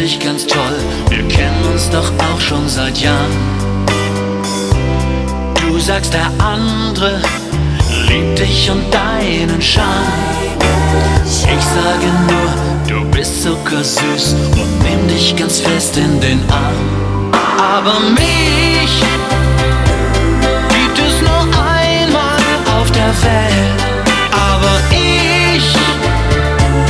dich ganz toll, wir kennen uns doch auch schon seit Jahren. Du sagst, der andere liebt dich und deinen Charme. Ich sage nur, du bist zuckersüß und nimm dich ganz fest in den Arm. Aber mich